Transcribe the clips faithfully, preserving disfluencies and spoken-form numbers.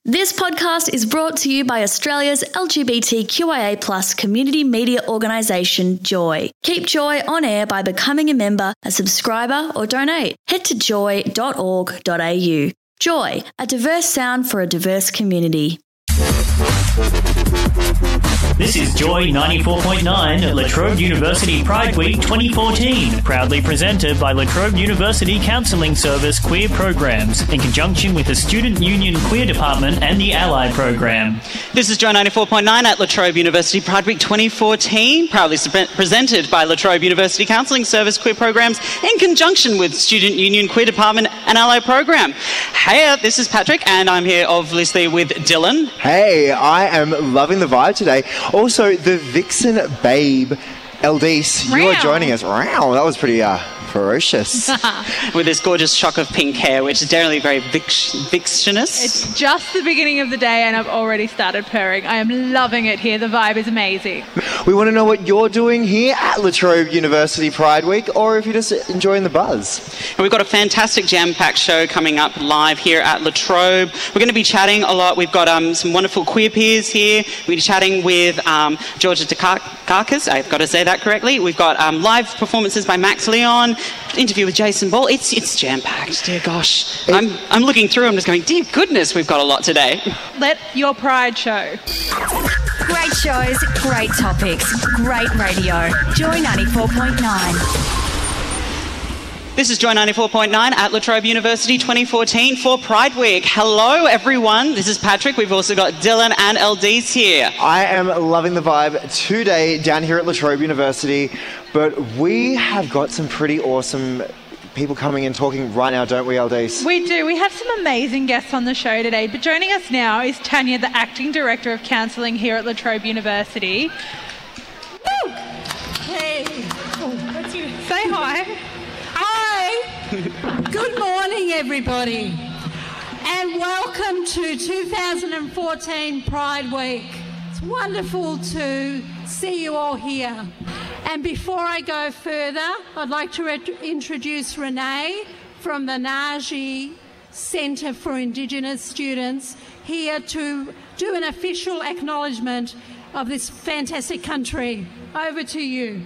This podcast is brought to you by Australia's L G B T Q I A plus community media organisation, Joy. Keep Joy on air by becoming a member, a subscriber or donate. Head to joy dot org dot a u. Joy, a diverse sound for a diverse community. This is Joy ninety-four point nine at La Trobe University Pride Week twenty fourteen, proudly presented by La Trobe University Counselling Service Queer Programs in conjunction with the Student Union Queer Department and the Ally Program. This is Joy ninety-four point nine at La Trobe University Pride Week twenty fourteen, proudly sp- presented by La Trobe University Counselling Service Queer Programs in conjunction with Student Union Queer Department and Ally Program. Hey, this is Patrick and I'm here obviously with Dylan. Hey, I am loving the vibe today. Also, the Vixen Babe, Eldice, you are joining us. Wow, that was pretty uh, ferocious. With this gorgeous shock of pink hair, which is generally very vix- vixenous. It's just the beginning of the day and I've already started purring. I am loving it here. The vibe is amazing. We want to know what you're doing here at La Trobe University Pride Week, or if you're just enjoying the buzz. And we've got a fantastic jam-packed show coming up live here at La Trobe. We're going to be chatting a lot. We've got um, some wonderful queer peers here. We'll be chatting with um, Georgia Dukakis. I've got to say that correctly. We've got um, live performances by Max Leon, interview with Jason Ball. It's it's jam-packed, dear gosh. It, I'm I'm looking through, I'm just going, dear goodness, we've got a lot today. Let your pride show. Great shows, great topics, great radio. Joy ninety-four point nine. This is Joy ninety-four point nine at La Trobe University twenty fourteen for Pride Week. Hello, everyone. This is Patrick. We've also got Dylan and Eldice here. I am loving the vibe today down here at La Trobe University, but we have got some pretty awesome people coming and talking right now, don't we, Eldice? We do. We have some amazing guests on the show today, but joining us now is Tanya, the Acting Director of Counselling here at La Trobe University. Woo! Hey. Oh, that's you. Say hi. Hi. Good morning, everybody, and welcome to two thousand fourteen Pride Week. It's wonderful to see you all here. And before I go further, I'd like to re- introduce Renee from the Naji Centre for Indigenous Students here to do an official acknowledgement of this fantastic country. Over to you.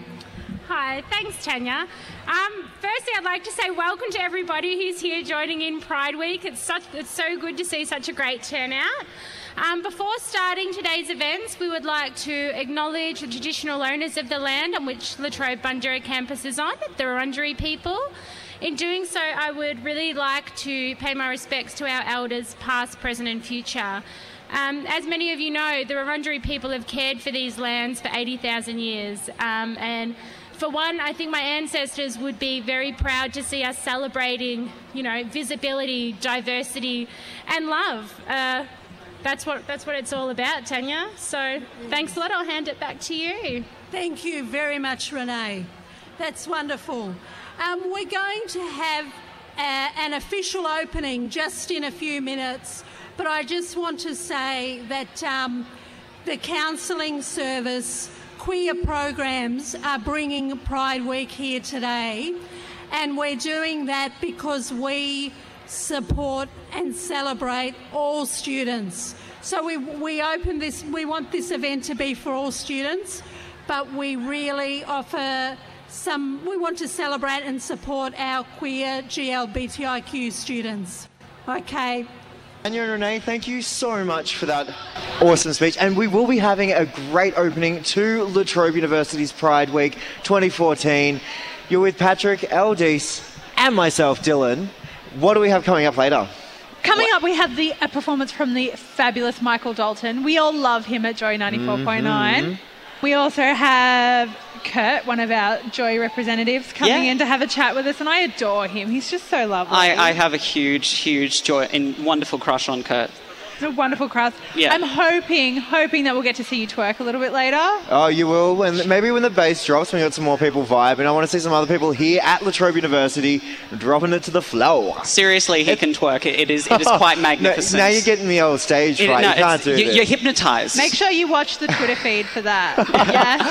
Hi, thanks Tanya. Um, firstly, I'd like to say welcome to everybody who's here joining in Pride Week. It's such it's so good to see such a great turnout. Um, before starting today's events, we would like to acknowledge the traditional owners of the land on which La Trobe Bundoora campus is on, the Wurundjeri people. In doing so, I would really like to pay my respects to our elders, past, present and future. Um, as many of you know, the Wurundjeri people have cared for these lands for eighty thousand years, um, and for one, I think my ancestors would be very proud to see us celebrating, you know, visibility, diversity and love. Uh, that's what that's what it's all about, Tanya. So thanks a lot. I'll hand it back to you. Thank you very much, Renee. That's wonderful. Um, we're going to have a, an official opening just in a few minutes, but I just want to say that um, the counselling service Queer Programs are bringing Pride Week here today, and we're doing that because we support and celebrate all students. So we we open this, we want this event to be for all students, but we really offer some, we want to celebrate and support our queer G L B T I Q students. Okay. Tanya and Renee, thank you so much for that awesome speech. And we will be having a great opening to La Trobe University's Pride Week twenty fourteen. You're with Patrick, Eldice, and myself, Dylan. What do we have coming up later? Coming up, we have the a performance from the fabulous Michael Dalton. We all love him at Joy ninety-four point nine. Mm-hmm. We also have Kurt, one of our Joy representatives, coming yeah. in to have a chat with us, and I adore him. He's just so lovely. I, I have a huge, huge joy and wonderful crush on Kurt. It's a wonderful crush. Yeah. I'm hoping, hoping that we'll get to see you twerk a little bit later. Oh, you will. When, maybe when the bass drops, when we got some more people vibe, and I want to see some other people here at La Trobe University dropping it to the floor. Seriously, he it, can twerk. It, it is it is quite magnificent. No, now you're getting the old stage fright. It, no, you can't do you, this. You're hypnotised. Make sure you watch the Twitter feed for that. Yeah. This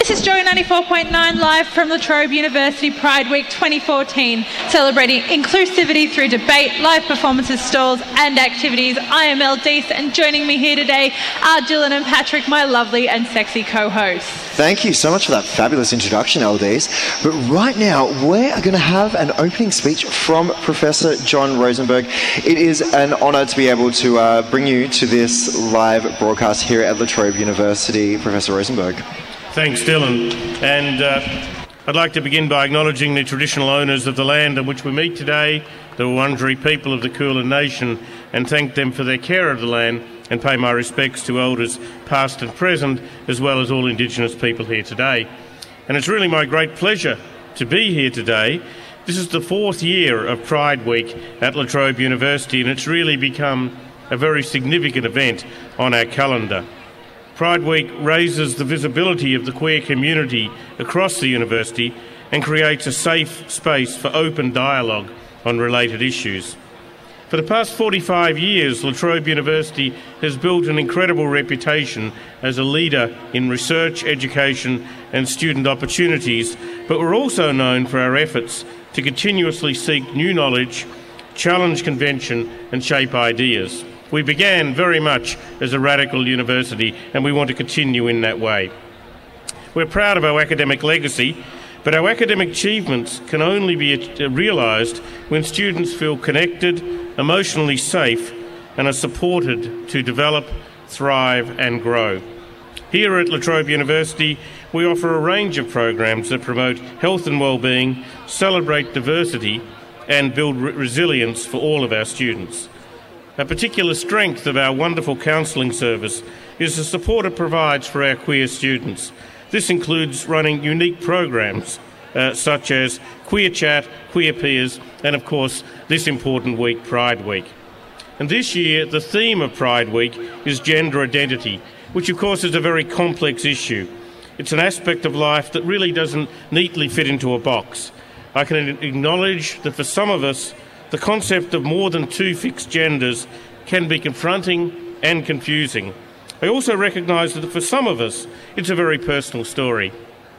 This is Joy ninety-four point nine live from La Trobe University Pride Week twenty fourteen, celebrating inclusivity through debate, live performances, stalls and activities. I am Eldice, and joining me here today are Dylan and Patrick, my lovely and sexy co-hosts. Thank you so much for that fabulous introduction, Eldice. But right now, we're going to have an opening speech from Professor John Rosenberg. It is an honour to be able to uh, bring you to this live broadcast here at La Trobe University. Professor Rosenberg. Thanks, Dylan. And uh, I'd like to begin by acknowledging the traditional owners of the land on which we meet today, the Wurundjeri people of the Kulin Nation, and thank them for their care of the land, and pay my respects to elders past and present, as well as all Indigenous people here today. And it's really my great pleasure to be here today. This is the fourth year of Pride Week at La Trobe University, and it's really become a very significant event on our calendar. Pride Week raises the visibility of the queer community across the university and creates a safe space for open dialogue on related issues. For the past forty-five years, La Trobe University has built an incredible reputation as a leader in research, education and student opportunities, but we're also known for our efforts to continuously seek new knowledge, challenge convention and shape ideas. We began very much as a radical university, and we want to continue in that way. We're proud of our academic legacy, but our academic achievements can only be realised when students feel connected, emotionally safe, and are supported to develop, thrive and grow. Here at La Trobe University, we offer a range of programs that promote health and well-being, celebrate diversity and build re- resilience for all of our students. A particular strength of our wonderful counselling service is the support it provides for our queer students. This includes running unique programs uh, such as Queer Chat, Queer Peers, and of course this important week, Pride Week. And this year the theme of Pride Week is gender identity, which of course is a very complex issue. It's an aspect of life that really doesn't neatly fit into a box. I can acknowledge that for some of us, the concept of more than two fixed genders can be confronting and confusing. I also recognise that for some of us, it's a very personal story.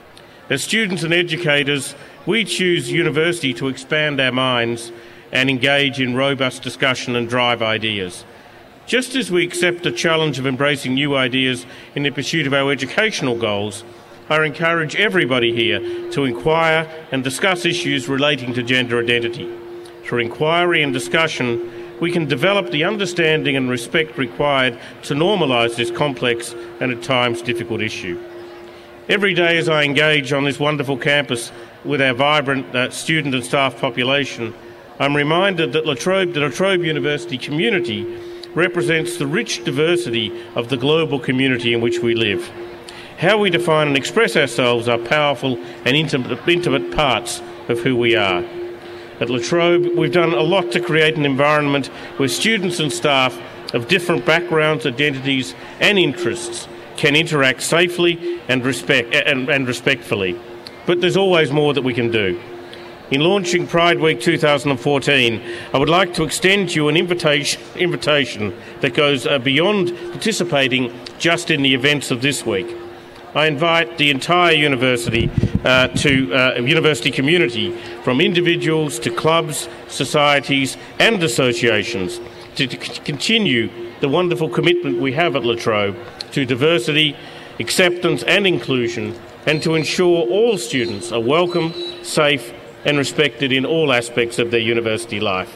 As students and educators, we choose university to expand our minds and engage in robust discussion and drive ideas. Just as we accept the challenge of embracing new ideas in the pursuit of our educational goals, I encourage everybody here to inquire and discuss issues relating to gender identity. Through inquiry and discussion, we can develop the understanding and respect required to normalise this complex and at times difficult issue. Every day as I engage on this wonderful campus with our vibrant uh, student and staff population, I'm reminded that La Trobe, the La Trobe University community represents the rich diversity of the global community in which we live. How we define and express ourselves are powerful and intimate, intimate parts of who we are. At La Trobe, we've done a lot to create an environment where students and staff of different backgrounds, identities and interests can interact safely and, respect, and, and respectfully. But there's always more that we can do. In launching Pride Week two thousand fourteen, I would like to extend to you an invitation, invitation that goes uh, beyond participating just in the events of this week. I invite the entire university uh, to uh, university community, from individuals to clubs, societies and associations, to, to continue the wonderful commitment we have at La Trobe to diversity, acceptance and inclusion, and to ensure all students are welcome, safe and respected in all aspects of their university life.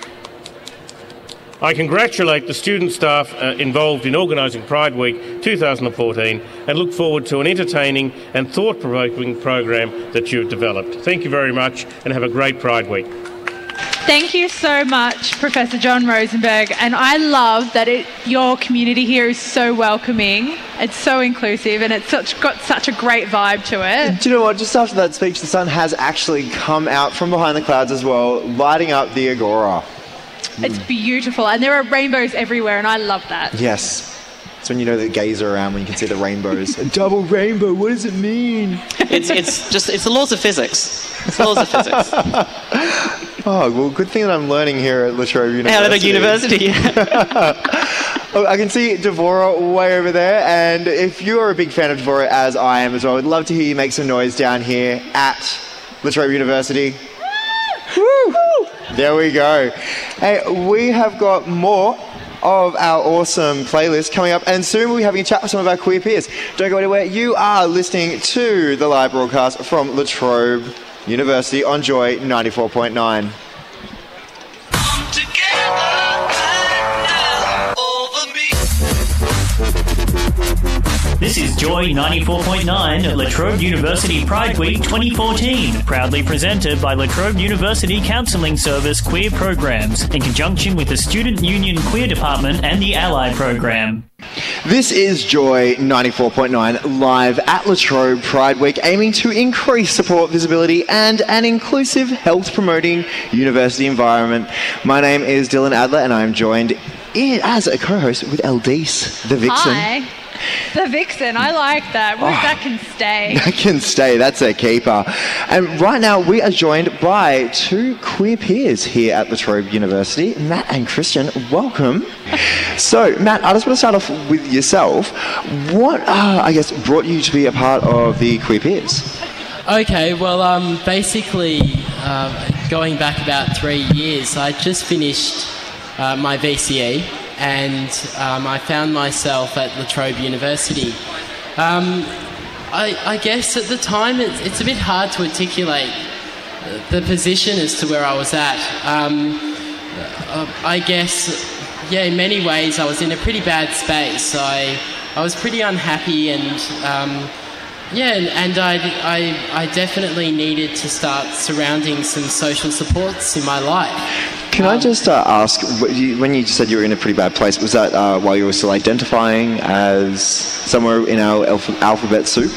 I congratulate the student staff uh, involved in organising Pride Week two thousand fourteen and look forward to an entertaining and thought-provoking program that you've developed. Thank you very much and have a great Pride Week. Thank you so much, Professor John Rosenberg, and I love that it, your community here is so welcoming, it's so inclusive and it's such, got such a great vibe to it. Do you know what, just after that speech the sun has actually come out from behind the clouds as well, lighting up the Agora. It's beautiful, and there are rainbows everywhere, and I love that. Yes. It's when you know that gays are around when you can see the rainbows. A double rainbow, what does it mean? It's it's just it's the laws of physics. It's the laws of physics. Oh, well, good thing that I'm learning here at La Trobe University. Out at a university. Oh, I can see Devorah way over there, and if you are a big fan of Devorah, as I am as well, I'd love to hear you make some noise down here at La Trobe University. Woo! There we go. Hey, we have got more of our awesome playlist coming up, and soon we'll be having a chat with some of our queer peers. Don't go anywhere. You are listening to the live broadcast from La Trobe University on Joy ninety-four point nine. This is Joy ninety-four point nine at La Trobe University Pride Week twenty fourteen, proudly presented by La Trobe University Counselling Service Queer Programs in conjunction with the Student Union Queer Department and the Ally Program. This is Joy ninety-four point nine live at La Trobe Pride Week, aiming to increase support, visibility and an inclusive health promoting university environment. My name is Dylan Adler and I am joined in, as a co-host with Eldice, the Vixen. Hi. The Vixen, I like that. Well, oh, that can stay. That can stay. That's a keeper. And right now we are joined by two queer peers here at La Trobe University, Matt and Christian. Welcome. So, Matt, I just want to start off with yourself. What, uh, I guess, brought you to be a part of the queer peers? Okay, well, um, basically, uh, going back about three years, I just finished uh, my V C E. And um, I found myself at La Trobe University. Um, I, I guess at the time it's, it's a bit hard to articulate the position as to where I was at. Um, I guess, yeah, in many ways I was in a pretty bad space. I I was pretty unhappy and, um, yeah, and I, I, I definitely needed to start surrounding some social supports in my life. Can I just uh, ask, when you said you were in a pretty bad place, was that uh, while you were still identifying as somewhere in our alph- alphabet soup?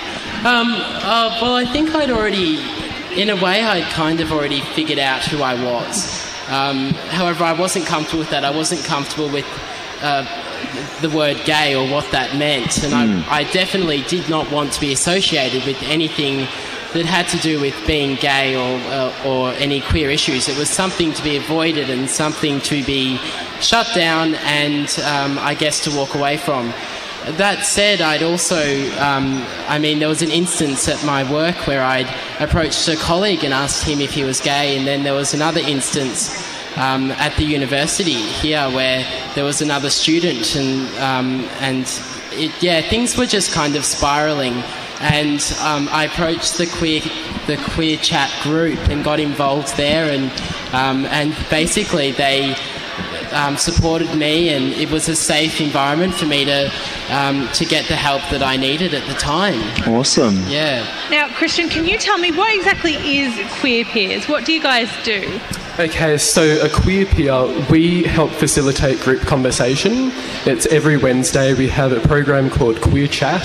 Um, uh, well, I think I'd already, in a way, I'd kind of already figured out who I was. Um, however, I wasn't comfortable with that. I wasn't comfortable with uh, the word gay or what that meant. And mm. I, I definitely did not want to be associated with anything that had to do with being gay or uh, or any queer issues. It was something to be avoided and something to be shut down and um, I guess to walk away from. That said, I'd also, um, I mean, there was an instance at my work where I'd approached a colleague and asked him if he was gay, and then there was another instance um, at the university here where there was another student and, um, and it, yeah, things were just kind of spiralling. And um, I approached the queer the queer chat group and got involved there, and um, and basically they um, supported me, and it was a safe environment for me to um, to get the help that I needed at the time. Awesome. Yeah. Now, Christian, can you tell me what exactly is Queer Peers? What do you guys do? Okay, so a queer peer, we help facilitate group conversation. It's every Wednesday we have a program called Queer Chat.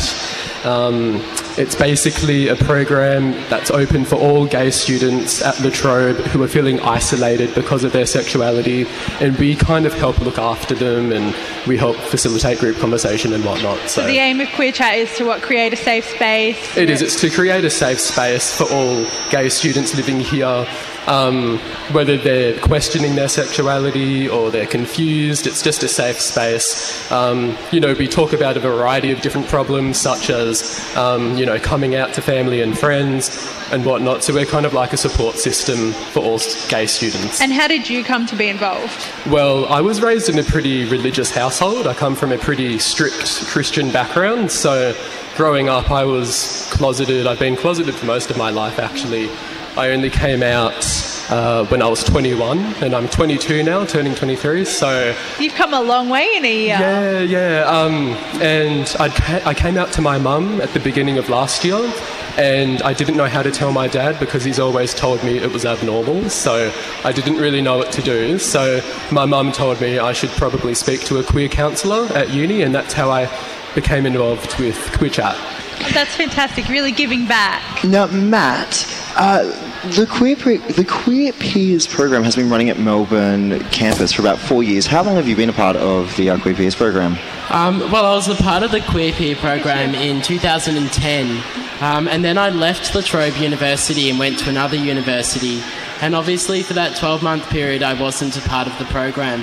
Um, it's basically a program that's open for all gay students at La Trobe who are feeling isolated because of their sexuality, and we kind of help look after them and we help facilitate group conversation and whatnot. So, so the aim of Queer Chat is to what, create a safe space? It is, it's to create a safe space for all gay students living here. Um, whether they're questioning their sexuality or they're confused, it's just a safe space. Um, you know, we talk about a variety of different problems such as, um, you know, coming out to family and friends and whatnot. So we're kind of like a support system for all gay students. And how did you come to be involved? Well, I was raised in a pretty religious household. I come from a pretty strict Christian background. So growing up, I was closeted. I've been closeted for most of my life, actually. I only came out uh, when I was twenty-one, and I'm twenty-two now, turning twenty-three, so... You've come a long way in a year. Yeah, yeah, um, and I'd ca- I came out to my mum at the beginning of last year, and I didn't know how to tell my dad because he's always told me it was abnormal, so I didn't really know what to do. So my mum told me I should probably speak to a queer counsellor at uni, and that's how I became involved with Queer Chat. That's fantastic, really giving back. Now, Matt, uh, the Queer Pre- the Queer Peers program has been running at Melbourne campus for about four years. How long have you been a part of the uh, Queer Peers program? Um, well, I was a part of the Queer Peer program in two thousand ten, um, and then I left La Trobe University and went to another university. And obviously for that twelve-month period, I wasn't a part of the program.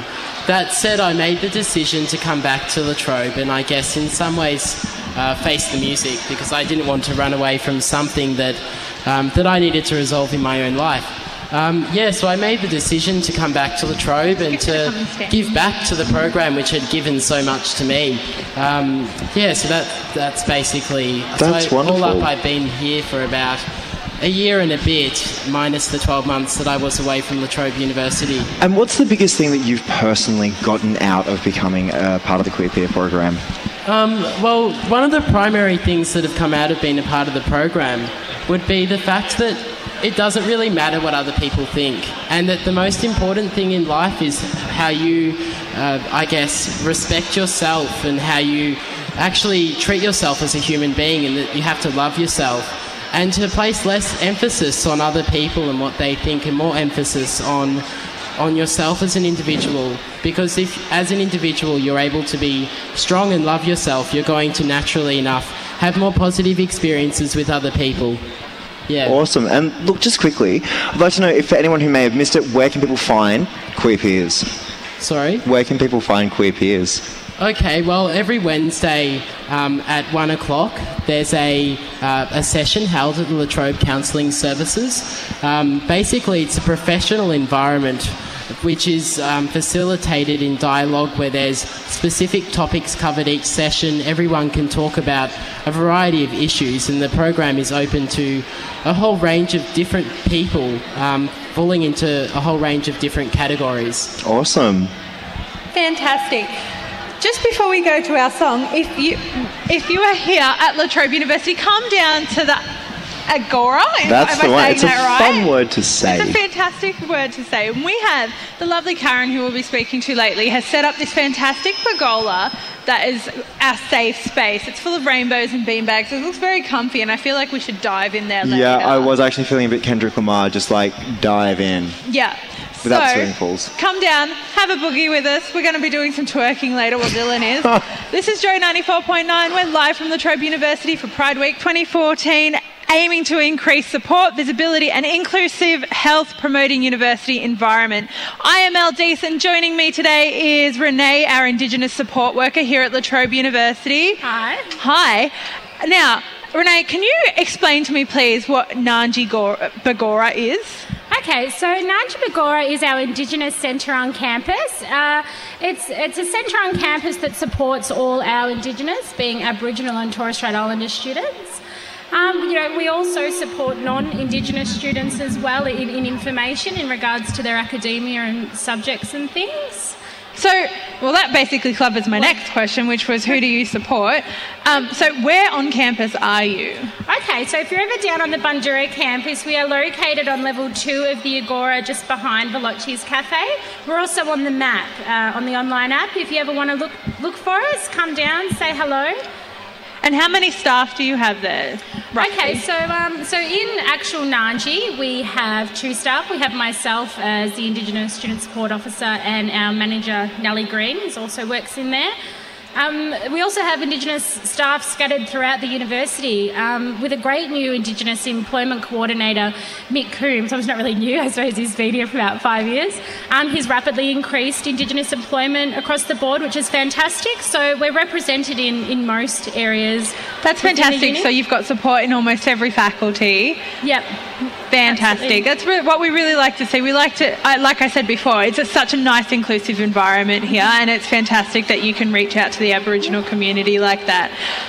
that said, I made the decision to come back to La Trobe, and I guess in some ways uh, face the music, because I didn't want to run away from something that um, that I needed to resolve in my own life. Um, yeah, so I made the decision to come back to La Trobe and to give back to the program which had given so much to me. Um, yeah, so that that's basically... That's so wonderful. All up, I've been here for about a year and a bit, minus the twelve months that I was away from La Trobe University. And what's the biggest thing that you've personally gotten out of becoming a part of the Queer Peer program? Um, well, one of the primary things that have come out of being a part of the program would be the fact that it doesn't really matter what other people think, and that the most important thing in life is how you, uh, I guess, respect yourself and how you actually treat yourself as a human being, and that you have to love yourself, and to place less emphasis on other people and what they think and more emphasis on on yourself as an individual. Because if, as an individual, you're able to be strong and love yourself, you're going to naturally enough have more positive experiences with other people. Yeah. Awesome. And look, just quickly, I'd like to know, if for anyone who may have missed it, where can people find Queer Peers? Sorry? Where can people find Queer Peers? Okay, well, every Wednesday um, at one o'clock, there's a uh, a session held at the La Trobe Counselling Services. Um, basically, it's a professional environment which is um, facilitated in dialogue, where there's specific topics covered each session. Everyone can talk about a variety of issues, and the program is open to a whole range of different people, um, falling into a whole range of different categories. Awesome. Fantastic. Just before we go to our song, if you if you are here at La Trobe University, come down to the Agora. That's Am the I one. saying It's a that right? fun word to say. It's a fantastic word to say. And we have the lovely Karen, who we'll be speaking to lately, has set up this fantastic pergola that is our safe space. It's full of rainbows and beanbags. It looks very comfy, and I feel like we should dive in there later. Yeah, I was actually feeling a bit Kendrick Lamar, just like dive in. Yeah. Without so, swimming pools. Come down, have a boogie with us. We're going to be doing some twerking later, well, Dylan is. This is Joy ninety-four point nine. We're live from La Trobe University for Pride Week twenty fourteen, aiming to increase support, visibility and inclusive health promoting university environment. I am Elle Deese, and joining me today is Renee, our Indigenous support worker here at La Trobe University. Hi. Hi. Now, Renee, can you explain to me, please, what Nganji Bagora is? Okay, so Nganji Bagora is our Indigenous centre on campus. Uh, it's it's a centre on campus that supports all our Indigenous, being Aboriginal and Torres Strait Islander students. Um, you know, we also support non-Indigenous students as well in, in information in regards to their academia and subjects and things. So, well, that basically covers my next question, which was, who do you support? Um, so where on campus are you? Okay, so if you're ever down on the Bundoora campus, we are located on level two of the Agora, just behind Veloci's Cafe. We're also on the map, uh, on the online app. If you ever want to look look for us, come down, say hello. And how many staff do you have there? Roughly? Okay, so um, so in actual Nganji, we have two staff. We have myself as the Indigenous Student Support Officer, and our manager, Nellie Green, who also works in there. Um, we also have Indigenous staff scattered throughout the university, um, with a great new Indigenous employment coordinator, Mick Coombs. I was not really new, I suppose he's been here for about five years. Um, he's rapidly increased Indigenous employment across the board, which is fantastic. So we're represented in, in most areas. That's fantastic. So you've got support in almost every faculty. Yep. Fantastic. Absolutely. That's re- what we really like to see. We like to, uh, like I said before, it's a, such a nice inclusive environment here, and it's fantastic that you can reach out to the Aboriginal community like that.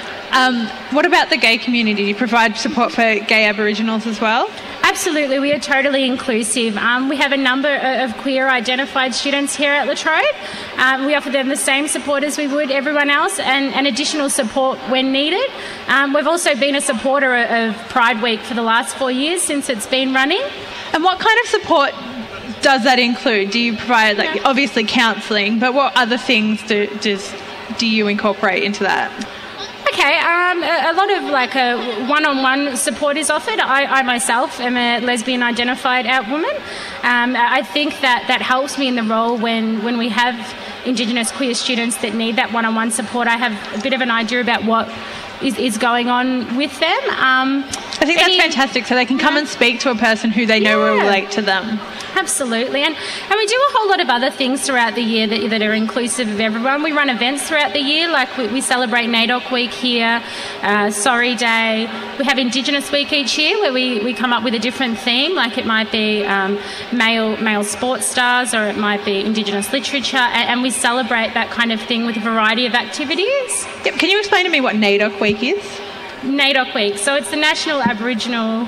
Um, what about the gay community? Do you provide support for gay Aboriginals as well? Absolutely, we are totally inclusive. Um, we have a number of queer identified students here at La Trobe. Um, we offer them the same support as we would everyone else, and, and additional support when needed. Um, we've also been a supporter of Pride Week for the last four years since it's been running. And what kind of support does that include? Do you provide, like, obviously counselling, but what other things do, does, do you incorporate into that? Okay, um, a, a lot of like a one-on-one support is offered. I, I myself am a lesbian identified out woman. Um, I think that that helps me in the role when, when we have Indigenous queer students that need that one-on-one support. I have a bit of an idea about what is, is going on with them. Um, I think that's any, fantastic, so they can come yeah. and speak to a person who they know yeah. will relate to them. Absolutely. And, and we do a whole lot of other things throughout the year that, that are inclusive of everyone. We run events throughout the year, like we, we celebrate NAIDOC Week here, uh, Sorry Day. We have Indigenous Week each year where we, we come up with a different theme, like it might be um, male male sports stars, or it might be Indigenous literature, and, and we celebrate that kind of thing with a variety of activities. Yep. Can you explain to me what NAIDOC Week is? NAIDOC Week. So it's the National Aboriginal...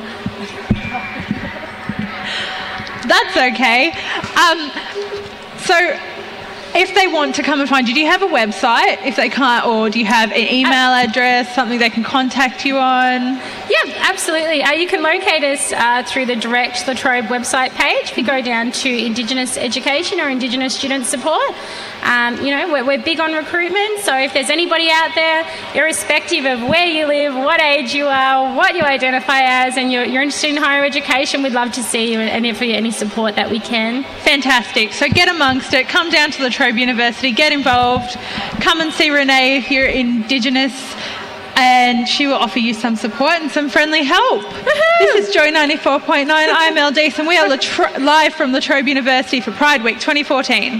That's okay. Um, so if they want to come and find you, do you have a website if they can't, or do you have an email address, something they can contact you on? Yeah, absolutely. Uh, you can locate us uh, through the direct La Trobe website page. If you go down to Indigenous Education or Indigenous Student Support, um, you know, we're, we're big on recruitment. So if there's anybody out there, irrespective of where you live, what age you are, what you identify as, and you're, you're interested in higher education, we'd love to see you and offer you any support that we can. Fantastic. So get amongst it. Come down to La Trobe University, get involved. Come and see Renee if you're Indigenous, and she will offer you some support and some friendly help. Woo-hoo! This is Joy ninety-four point nine. I'm Elle Deese, and we are Latro- live from La Trobe University for Pride Week twenty fourteen.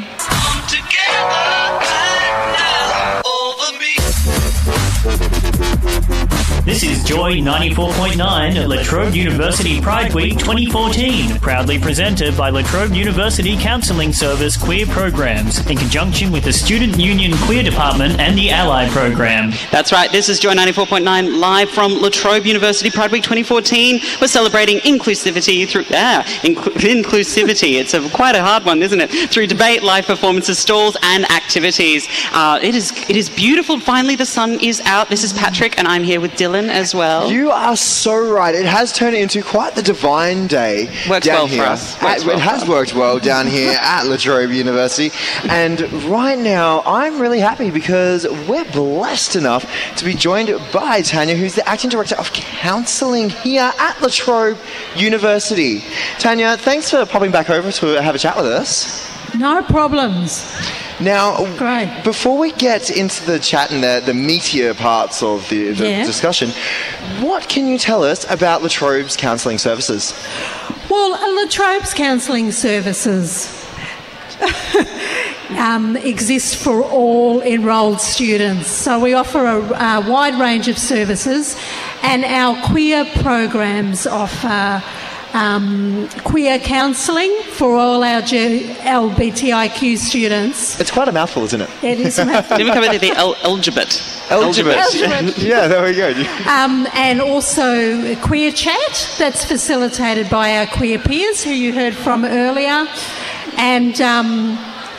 This is Joy ninety-four point nine at La Trobe University Pride Week twenty fourteen, proudly presented by La Trobe University Counselling Service Queer Programs in conjunction with the Student Union Queer Department and the Ally Program. That's right, this is Joy ninety-four point nine live from La Trobe University Pride Week twenty fourteen. We're celebrating inclusivity through, ah, inc- inclusivity. It's a, quite a hard one, isn't it? Through debate, live performances, stalls and activities. Uh, it is it is beautiful. Finally, the sun is out. This is Patrick and I'm here with Dylan as well. You are so right. It has turned into quite the divine day. Works down well here. for us. Uh, Works it well has for us. worked well down here at La Trobe University. And right now, I'm really happy because we're blessed enough to be joined by Tanya, who's the Acting Director of Counselling here at La Trobe University. Tanya, thanks for popping back over to have a chat with us. No problems. Now, Great. before we get into the chat and the, the meatier parts of the, the Yeah. discussion, what can you tell us about La Trobe's counselling services? Well, La Trobe's counselling services um, exist for all enrolled students. So we offer a, a wide range of services, and our queer programs offer Um, queer counselling for all our G- L G B T I Q students. It's quite a mouthful, isn't it? It is a mouthful. Then we cover the, the el- L G B T. L G B T. L G B T. Yeah, there we go. Um, and also a queer chat that's facilitated by our queer peers who you heard from earlier, and um,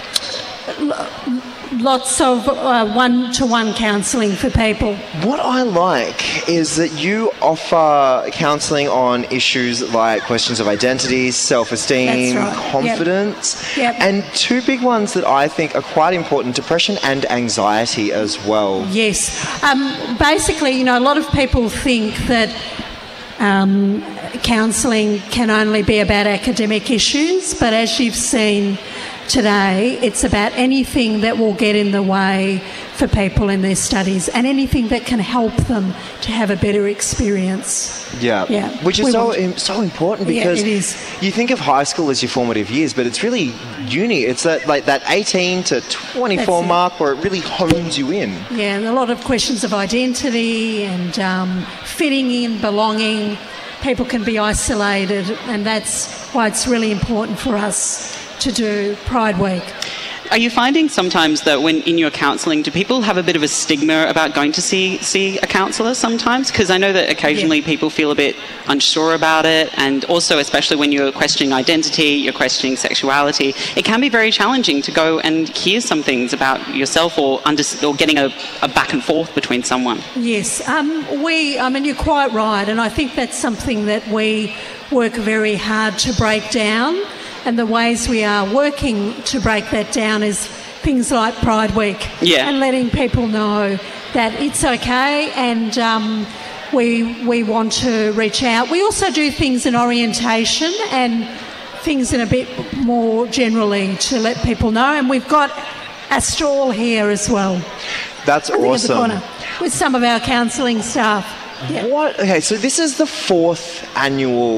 l- lots of uh, one-to-one counselling for people. What I like is that you offer counselling on issues like questions of identity, self-esteem, That's right. confidence, Yep. Yep. and two big ones that I think are quite important, depression and anxiety as well. Yes. Um, basically, you know, a lot of people think that um, counselling can only be about academic issues, but as you've seen today, it's about anything that will get in the way for people in their studies and anything that can help them to have a better experience. Yeah, Yeah. which is We so want- im- so important Yeah, because it is. you think of high school as your formative years, but it's really uni. It's that like that eighteen to twenty-four That's it. mark where it really hones you in. Yeah, and a lot of questions of identity and um, fitting in, belonging. People can be isolated, and that's why it's really important for us to do Pride Week. Are you finding sometimes that when in your counselling, do people have a bit of a stigma about going to see see a counsellor sometimes? Because I know that occasionally Yeah. people feel a bit unsure about it, and also especially when you're questioning identity, you're questioning sexuality, it can be very challenging to go and hear some things about yourself or under, or getting a, a back and forth between someone. Yes, um, we, I mean, you're quite right, and I think that's something that we work very hard to break down, and the ways we are working to break that down is things like Pride Week, Yeah. and letting people know that it's okay, and um, we, we want to reach out. We also do things in orientation and things in a bit more generally to let people know, and we've got a stall here as well. That's I think at the awesome. corner, with some of our counselling staff. Yeah. What? Okay, so this is the fourth annual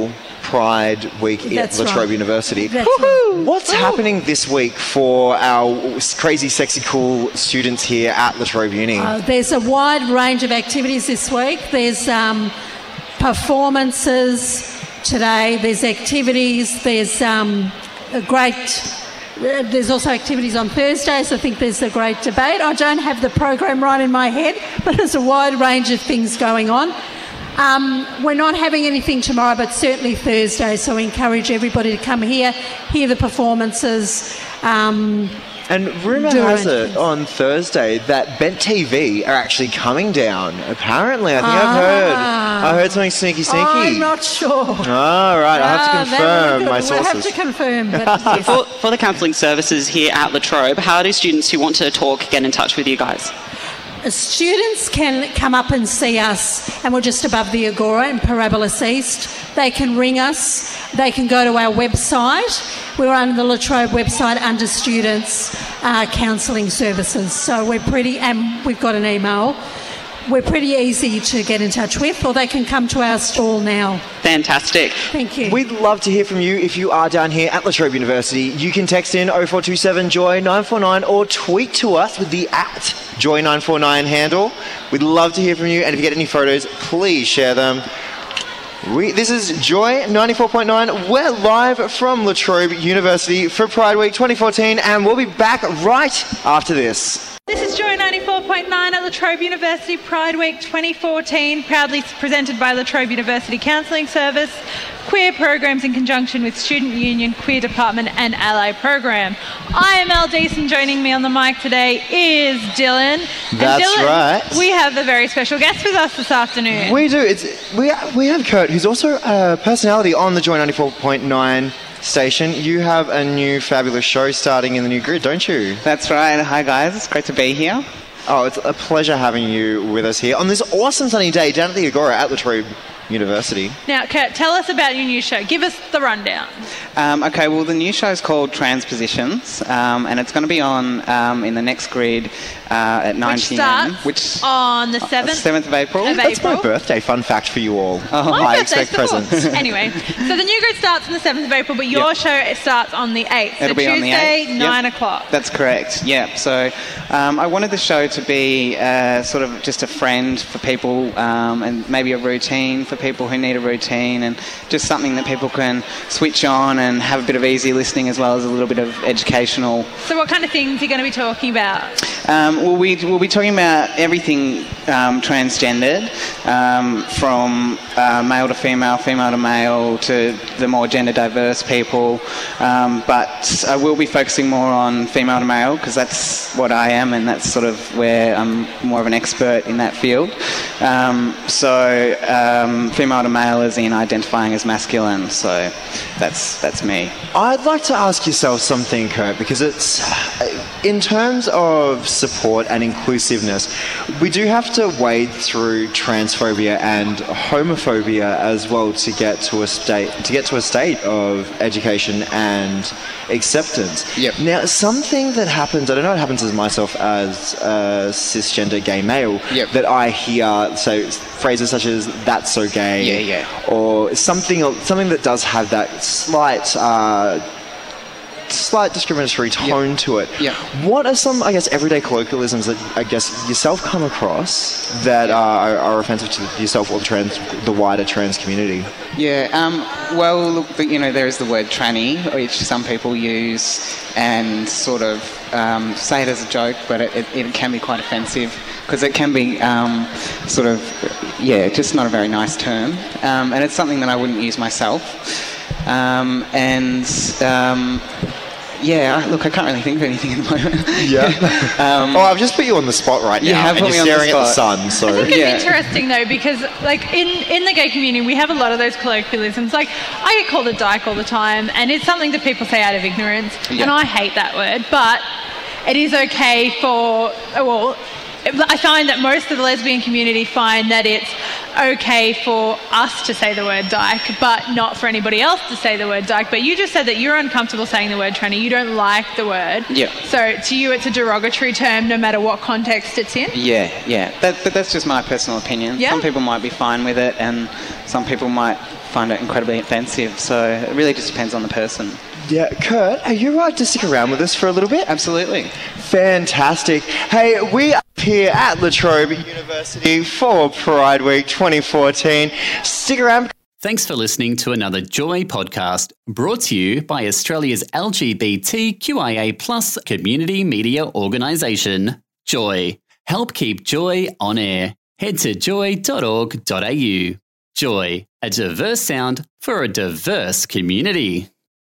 Pride Week That's at La Trobe right. University. That's right. What's happening this week for our crazy, sexy, cool students here at La Trobe Uni? Uh, there's a wide range of activities this week. There's um, performances today. There's activities. There's um, a great... There's also activities on Thursdays. I think there's a great debate. I don't have the program right in my head, but there's a wide range of things going on. Um, we're not having anything tomorrow, but certainly Thursday, so we encourage everybody to come here, hear the performances. Um, and rumour has it on Thursday that Bent T V are actually coming down. Apparently, I think Ah. I've heard. I heard something sneaky, sneaky. I'm not sure. All right, I have to Ah, that confirm would- my we'll sources. have to confirm. But yes. For, for the counselling services here at La Trobe, how do students who want to talk get in touch with you guys? Students can come up and see us, and we're just above the Agora in Parabolis East. They can ring us. They can go to our website. We're on the La Trobe website under Students uh, Counselling Services. So we're pretty, and we've got an email. We're pretty easy to get in touch with, or they can come to our stall now. Fantastic. Thank you. We'd love to hear from you if you are down here at La Trobe University. You can text in oh four two seven joy nine four nine or tweet to us with the at joy nine four nine handle. We'd love to hear from you, and if you get any photos, please share them. We, this is Joy ninety-four point nine. We're live from La Trobe University for Pride Week twenty fourteen, and we'll be back right after this. This is Joy ninety-four point nine at La Trobe University Pride Week twenty fourteen, proudly presented by La Trobe University Counselling Service, queer programs in conjunction with Student Union, Queer Department and Ally Program. I am Elle Deason. Joining me on the mic today is Dylan. And That's Dylan, right. We have a very special guest with us this afternoon. We do. It's we we have Kurt, who's also a personality on the Joy ninety-four point nine station. You have a new fabulous show starting in the new grid, don't you? That's right. Hi guys, it's great to be here. Oh, it's a pleasure having you with us here on this awesome sunny day down at the Agora at La Trobe University. Now, Kurt, tell us about your new show. Give us the rundown. Um, okay, well the new show is called Transpositions, um, and it's going to be on um, in the next grid uh, at nine Which p.m. starts Which on the seventh, seventh of April. Of That's April. my birthday. Fun fact for you all. Oh, My I birthday's expect the fourth. presents. Anyway, so the new grid starts on the seventh of April, but your Yep. show it starts on the eighth. It'll so be Tuesday, on the eighth. Yep. nine o'clock. That's correct. Yeah. So um, I wanted the show to be uh, sort of just a friend for people, um, and maybe a routine for people who need a routine, and just something that people can switch on and have a bit of easy listening as well as a little bit of educational. So what kind of things are you going to be talking about? Um, well, we, we'll be talking about everything um, transgendered, um, from uh, male to female, female to male, to the more gender diverse people. Um, but I will be focusing more on female to male because that's what I am, and that's sort of where I'm more of an expert in that field. Um, so um, female to male is in identifying as masculine. So that's that's me. I'd like to ask yourself something, Kurt, because it's in terms of support and inclusiveness, we do have to wade through transphobia and homophobia as well to get to a state to get to a state of education and acceptance. Yep. Now, something that happens, I don't know what happens as myself as a cisgender gay male, Yep. that I hear so phrases such as "that's so gay," Yeah, yeah. or something something that does have that slight. Uh, slight discriminatory tone Yep. to it. Yep. What are some, I guess, everyday colloquialisms that I guess yourself come across that are, are offensive to yourself or the trans, the wider trans community? Yeah, um, well, look, you know, there is the word tranny, which some people use and sort of um, say it as a joke, but it, it, it can be quite offensive because it can be um, sort of, yeah, just not a very nice term. Um, and it's something that I wouldn't use myself. Um, and um, yeah, look, I can't really think of anything at the moment. Yeah. um, oh, I've just put you on the spot right You now, have and put you're me on the staring at the spot. sun. So I think it's Yeah. interesting though because like in, in the gay community we have a lot of those colloquialisms. Like I get called a dyke all the time and it's something that people say out of ignorance Yeah. and I hate that word, but it is okay for, well, I find that most of the lesbian community find that it's okay for us to say the word dyke, but not for anybody else to say the word dyke. But you just said that you're uncomfortable saying the word tranny. You don't like the word. Yeah. So to you, it's a derogatory term, no matter what context it's in. Yeah, yeah. That, but that's just my personal opinion. Yeah. Some people might be fine with it, and some people might find it incredibly offensive. So it really just depends on the person. Yeah, Kurt, are you right to stick around with us for a little bit? Absolutely. Fantastic. Hey, we are here at La Trobe University for Pride Week twenty fourteen. Stick around. Thanks for listening to another Joy podcast brought to you by Australia's L G B T Q I A plus community media organisation, Joy. Help keep Joy on air. Head to joy dot org dot a u. Joy, a diverse sound for a diverse community.